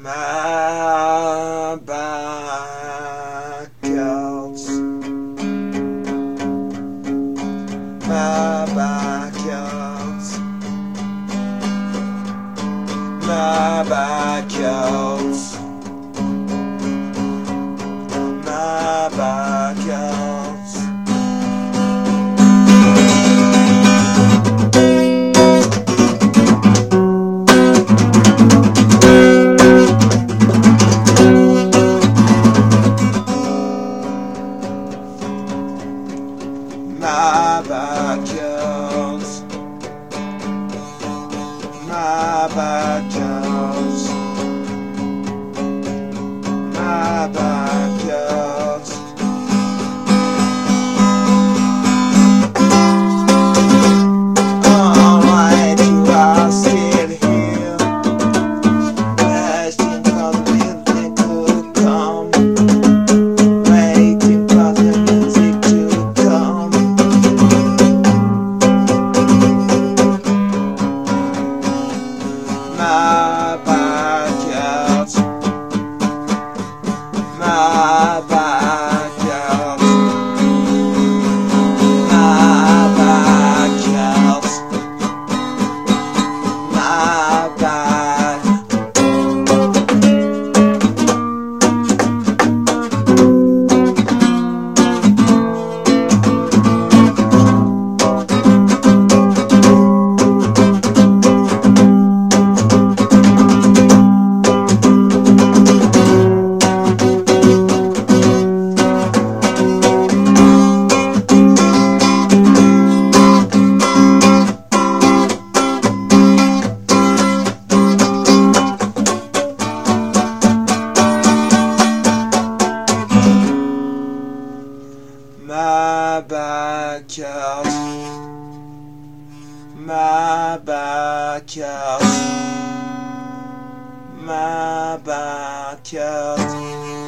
My back hurts. My back hurts. My back hurts. My back hurts. My back hurts. My back hurts. My back hurts. Alright, you are still here, waiting for the music to come, waiting for the music to come. My back hurts. My back hurts. My back hurts. My back. My back hurts. My back hurts. My back hurts.